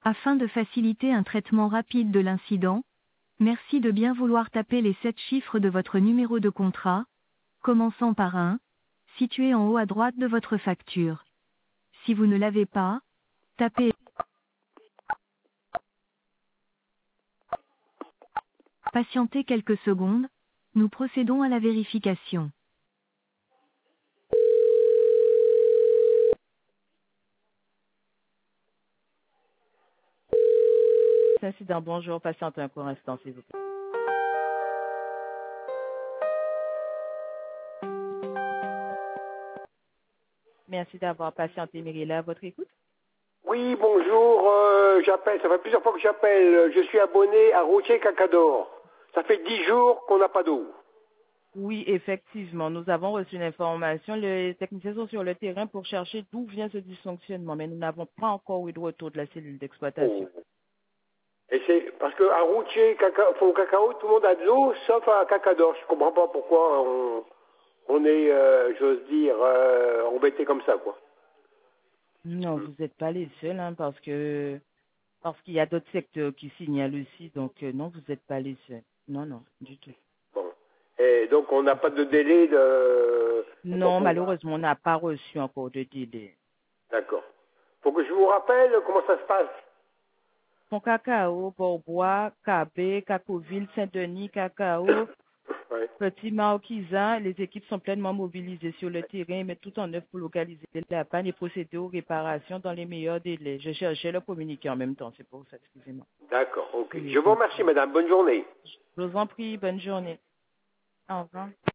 Afin de faciliter un traitement rapide de l'incident, merci de bien vouloir taper les 7 chiffres de votre numéro de contrat, commençant par 1, situé en haut à droite de votre facture. Si vous ne l'avez pas, tapez. Patientez quelques secondes, nous procédons à la vérification. Incident, bonjour, patiente un court instant, s'il vous plaît. Merci d'avoir patienté, Myrilla, à votre écoute. Oui, bonjour, j'appelle, ça fait plusieurs fois que j'appelle, je suis abonné à Routier Cacador. Ça fait 10 jours qu'on n'a pas d'eau. Oui, effectivement, nous avons reçu l'information. Les techniciens sont sur le terrain pour chercher d'où vient ce dysfonctionnement, mais nous n'avons pas encore eu de retour de la cellule d'exploitation. Oh. Et c'est parce qu'à Routier, au cacao, tout le monde a de l'eau, sauf à Cacador. Je comprends pas pourquoi on est, j'ose dire, embêté comme ça, quoi. Non, vous n'êtes pas les seuls, hein, parce qu'il y a d'autres secteurs qui signalent aussi, donc non, vous n'êtes pas les seuls. Non, non, du tout. Bon. Et donc on n'a pas de délai de... Non, malheureusement, on n'a pas reçu encore de délai. D'accord. Faut que je vous rappelle comment ça se passe. Son cacao, Borbois, Cabé, Cacoville, Saint-Denis, Cacao, Ouais. Petit Marquisin, les équipes sont pleinement mobilisées sur le terrain et mettent tout en œuvre pour localiser la panne et procéder aux réparations dans les meilleurs délais. Je cherchais le communiqué en même temps, c'est pour ça, excusez-moi. D'accord, ok. Oui, Je vous remercie, madame. Bonne journée. je vous en prie, bonne journée. Au revoir.